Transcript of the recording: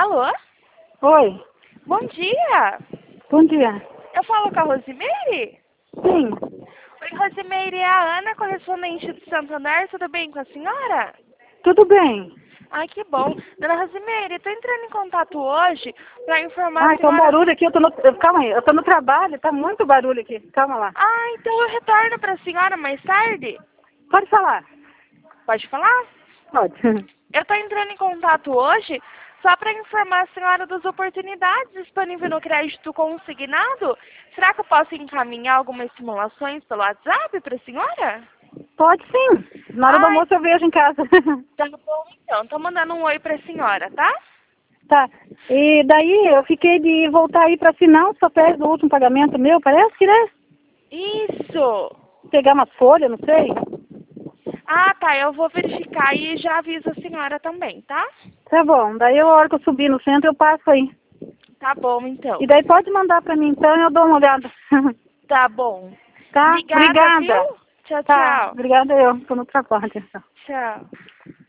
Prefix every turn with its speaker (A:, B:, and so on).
A: Alô?
B: Oi,
A: Bom dia.
B: bom dia.
A: Eu falo com a Rosimeire?
B: Sim,
A: Oi, Rosimeire, é a Ana, correspondente do Santander. Tudo bem com a senhora?
B: tudo bem.
A: Ai, que bom. Dona Rosimeire, estou entrando em contato hoje para informar a
B: Ai, tá um
A: senhora...
B: barulho aqui, calma aí, eu tô no trabalho, tá muito barulho aqui, calma lá.
A: Ah, então eu retorno para a senhora mais tarde?
B: Pode falar?
A: Pode falar?
B: Pode.
A: Eu estou entrando em contato hoje só para informar a senhora das oportunidades disponíveis no crédito consignado. Será que eu posso encaminhar algumas simulações pelo WhatsApp para a senhora?
B: Pode sim, na hora do
A: Ai,
B: almoço eu vejo em casa.
A: tá bom então. Tô mandando um oi pra senhora, tá?
B: Tá, e daí eu fiquei de voltar aí pra assinar só papéis do último pagamento meu, parece que, né?
A: Isso!
B: Pegar umas folhas, não sei.
A: Ah, tá. Eu vou verificar e já aviso a senhora também, tá?
B: Tá bom, daí a hora que eu subir no centro eu passo aí.
A: Tá bom, então.
B: E daí pode mandar pra mim então e eu dou uma olhada.
A: Tá bom.
B: Tá?
A: Obrigada,
B: Obrigada.
A: viu? Tchau,
B: Tá,
A: tchau.
B: obrigada eu, tô no trabalho.
A: Tchau.